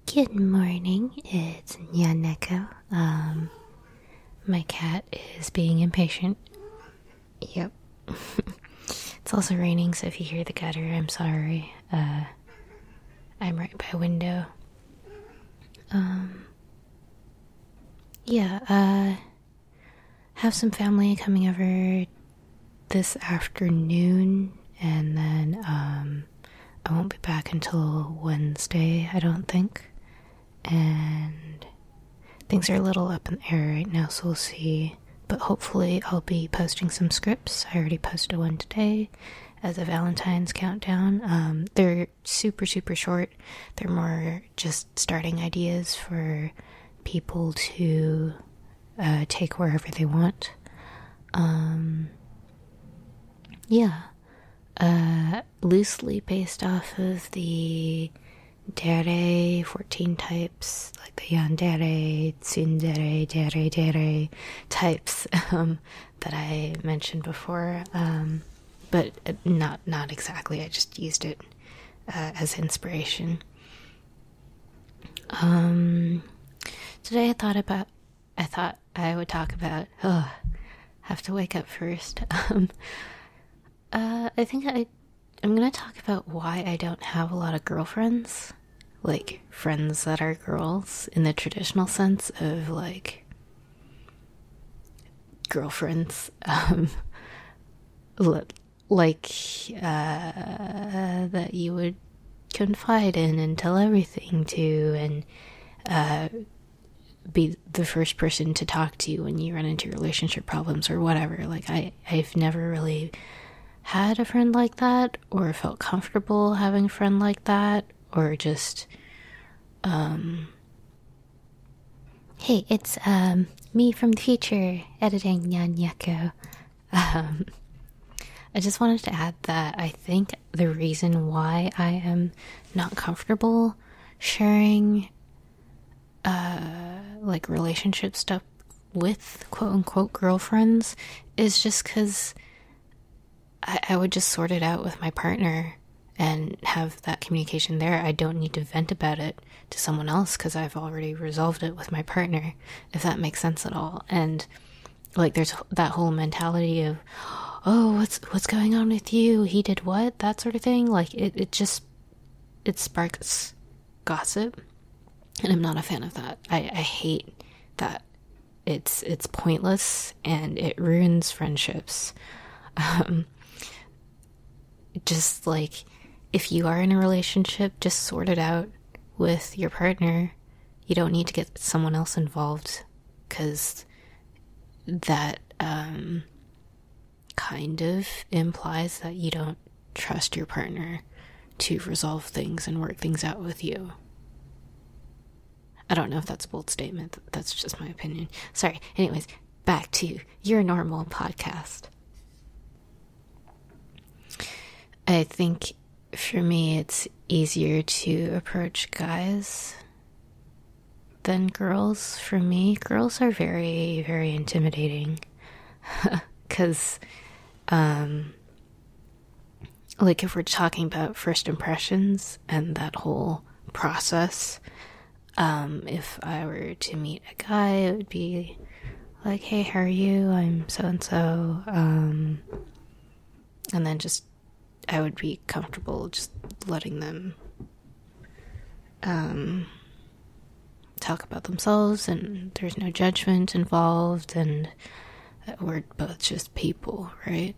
Good morning, it's Nyaneko. My cat is being impatient. Yep. It's also raining, so if you hear the gutter, I'm sorry. I'm right by a window. Have some family coming over this afternoon, and then, I won't be back until Wednesday, I don't think. And things are a little up in the air right now, so we'll see. But hopefully I'll be posting some scripts. I already posted one today as a Valentine's countdown. They're super, super short. They're more just starting ideas for people to take wherever they want. Loosely based off of the Dere 14 types, like the Yandere, Tsundere, Dere types that I mentioned before, but not exactly. I just used it as inspiration. Today I thought I would talk about, have to wake up first. I think I'm gonna talk about why I don't have a lot of girlfriends. Like, friends that are girls in the traditional sense of, like, girlfriends. That you would confide in and tell everything to, and be the first person to talk to when you run into relationship problems or whatever. Like, I've never really had a friend like that, or felt comfortable having a friend like that, or just, hey, it's, me from the future, editing Nyanyako. I just wanted to add that I think the reason why I am not comfortable sharing, like, relationship stuff with quote-unquote girlfriends is just because I would just sort it out with my partner and have that communication there. I don't need to vent about it to someone else because I've already resolved it with my partner, if that makes sense at all. And, like, there's that whole mentality of, oh, what's going on with you? He did what? That sort of thing. Like, it sparks gossip, and I'm not a fan of that. I hate that. It's pointless, and it ruins friendships. Just, like, if you are in a relationship, just sort it out with your partner. You don't need to get someone else involved, because that kind of implies that you don't trust your partner to resolve things and work things out with you. I don't know if that's a bold statement. That's just my opinion. Sorry. Anyways, back to Your Normal podcast. I think for me it's easier to approach guys than girls. For me, girls are very, very intimidating. Because, like, if we're talking about first impressions and that whole process, if I were to meet a guy, it would be like, hey, how are you? I'm so-and-so. And then just, I would be comfortable just letting them talk about themselves, and there's no judgment involved, and we're both just people, right?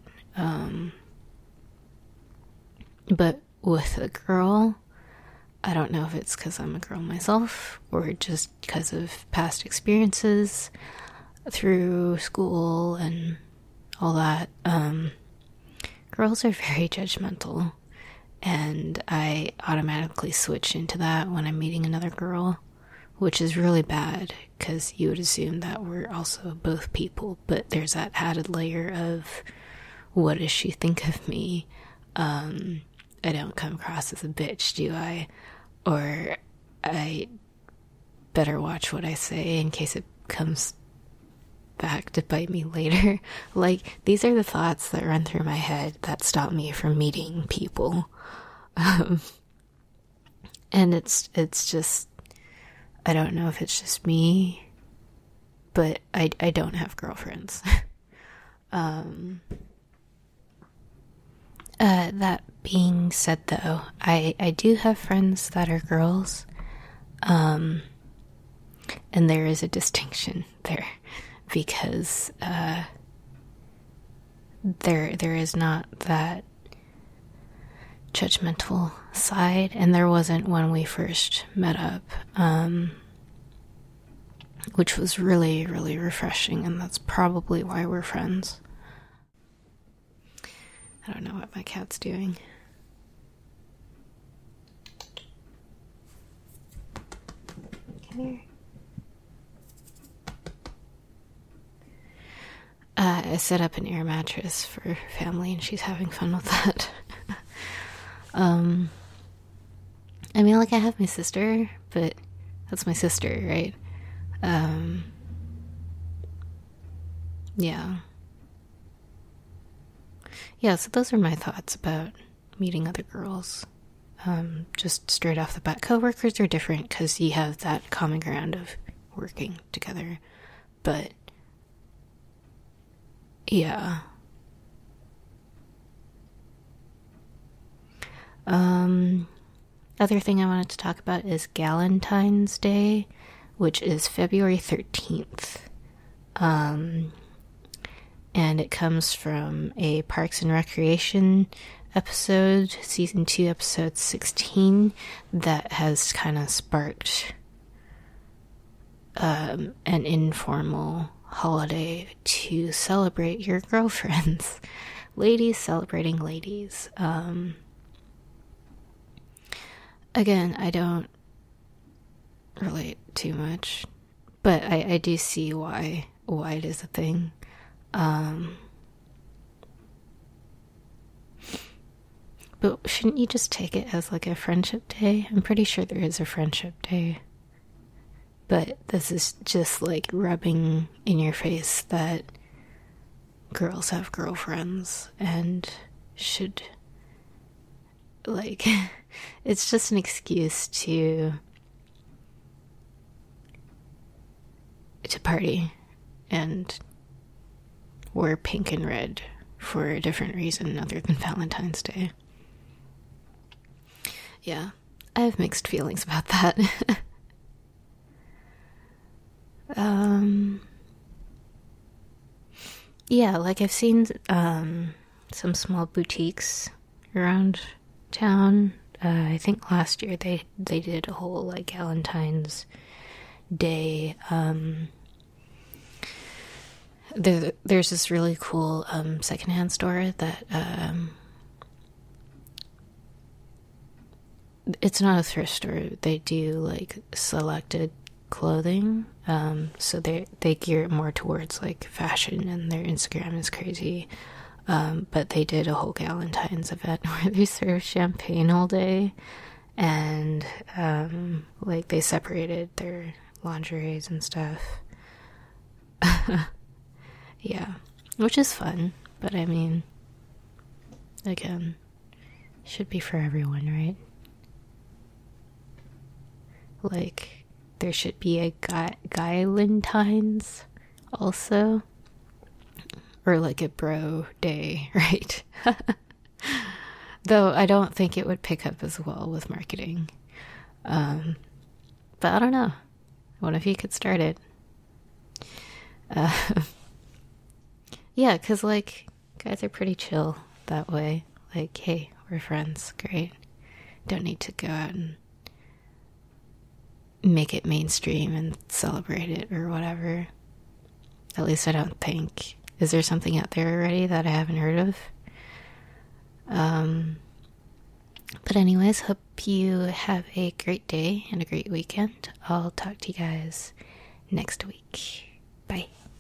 But with a girl, I don't know if it's because I'm a girl myself, or just because of past experiences through school and all that. Girls are very judgmental, and I automatically switch into that when I'm meeting another girl, which is really bad, because you would assume that we're also both people, but there's that added layer of, what does she think of me? I don't come across as a bitch, do I? Or I better watch what I say in case it comes back to bite me later. Like, these are the thoughts that run through my head that stop me from meeting people. And it's just, I don't know if it's just me, but I don't have girlfriends. That being said, though, I do have friends that are girls, and there is a distinction there, because there is not that judgmental side, and there wasn't when we first met up, which was really, really refreshing, and that's probably why we're friends. I don't know what my cat's doing. Come here. I set up an air mattress for family, and she's having fun with that. I mean, like, I have my sister, but that's my sister, right? Yeah. Yeah, so those are my thoughts about meeting other girls. Just straight off the bat, coworkers are different because you have that common ground of working together. But, yeah. Other thing I wanted to talk about is Galentine's Day, which is February 13th. And it comes from a Parks and Recreation episode, season 2, episode 16, that has kind of sparked an informal holiday to celebrate your girlfriends. Ladies celebrating ladies. Again, I don't relate too much, but I do see why it is a thing. But shouldn't you just take it as like a friendship day? I'm pretty sure there is a friendship day. But this is just like rubbing in your face that girls have girlfriends and should, like, it's just an excuse to party and wear pink and red for a different reason other than Valentine's Day. Yeah, I have mixed feelings about that. Yeah, like I've seen some small boutiques around town. I think last year they did a whole like Valentine's Day. There's this really cool secondhand store that it's not a thrift store. They do like selected clothing, so they gear it more towards like fashion, and their Instagram is crazy. But they did a whole Galentine's event where they served champagne all day, and like they separated their lingeries and stuff. Yeah, which is fun, but I mean, again, should be for everyone, right? Like, there should be a Galentine's also, or like a bro day, right? Though I don't think it would pick up as well with marketing. But I don't know. What if you could start it? Yeah, because, like, guys are pretty chill that way. Like, hey, we're friends. Great. Don't need to go out and make it mainstream and celebrate it or whatever. At least I don't think. Is there something out there already that I haven't heard of? But anyways, hope you have a great day and a great weekend. I'll talk to you guys next week. Bye.